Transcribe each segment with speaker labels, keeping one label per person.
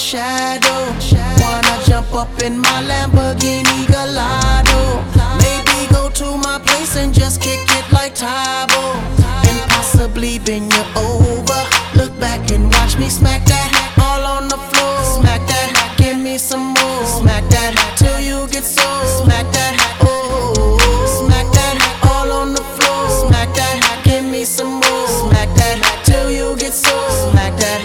Speaker 1: shadow. Wanna jump up in my Lamborghini Gallardo. Maybe go to my place and just kick it like Tybo, and possibly bend you over. Look back and watch me smack that all on the floor. Smack that, give me some more. Smack that till you get sore. Smack that, oh, smack that all on the floor. Smack that, give me some more. Smack that till you get sore. Smack that,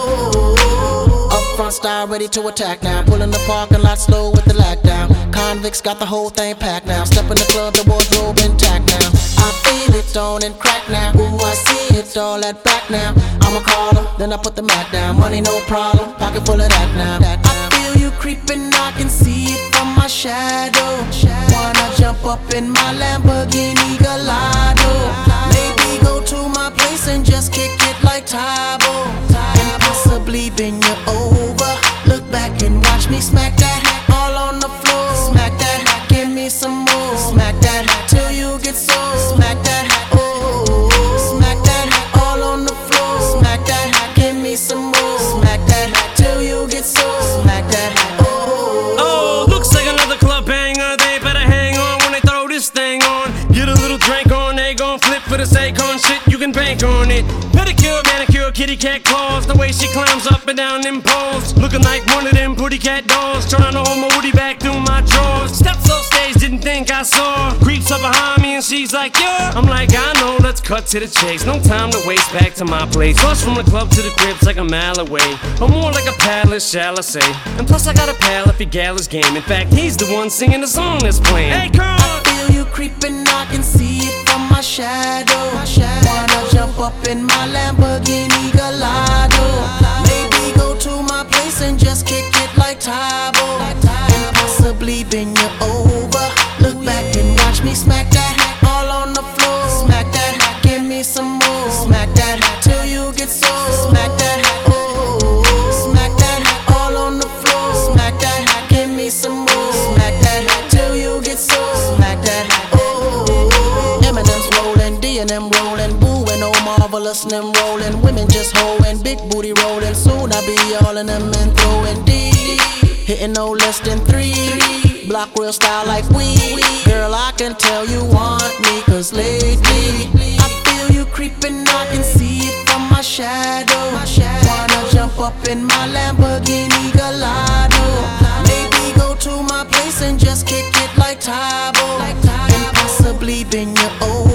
Speaker 1: oh. Up front style ready to attack now. Pulling the parking lot slow with the lack down. Convicts got the whole thing packed now. Step in the club, the wardrobe intact now. I feel it on and crack now. Ooh, I see it all at back now. I'ma call her, then I put the Mac down. Money no problem, pocket full of that now. I feel you creeping, I can see it from my shadow. Wanna jump up in my Lamborghini Gallardo. Maybe go to my place and just kick it like Tybo, and possibly bend you over. Look back and watch me smack that all on the floor. Smack that, give me some more. Smack that till you get sore. Smack that, oh, smack that all on the floor. Smack that, give me some more. Smack that till you get sore. Smack that, oh.
Speaker 2: Oh, looks like another club banger. They better hang on when they throw this thing on. Get a little drink on, they gon' flip for the Akon shit. You can bank on it. Pedicure, manicure, kitty cat claws. The way she climbs up and down them poles, looking like one of them pretty cat dolls. Trying to hold my woody back through my drawers. Steps off stage, didn't think I saw. Creeps up behind me and she's like, yeah. I'm like, I know, let's cut to the chase. No time to waste, back to my place. Plus from the club to the crib's like a mile away, or more like a palace, shall I say. And plus I got a pal if he gal his game. In fact, he's the one singing the song that's playing. Hey, girl!
Speaker 1: I feel you creeping, I can see it from my shadow. Wanna jump up in my Lamborghini Gallardo. Maybe go to my place and just kick it like Tybo, and possibly bend you over. Look back and watch me smack that all on the floor. Smack that, give me some more. Smack that till you get sore. Smack that, oh, smack that all on the floor. Smack that, give me some more. Smack that till you get sore. Smack that, oh. Eminem's rolling, D and them rolling, Boo and oh marvelous and them rolling. Women just hoeing, big booty rolling. Soon I be all in them and throwing D, hitting no less than 3. Block real style like we. Girl, I can tell you want me, cause lately I feel you creeping, I can see it from my shadow. Wanna jump up in my Lamborghini Gallardo. Maybe go to my place and just kick it like Tybo, and possibly bend you over.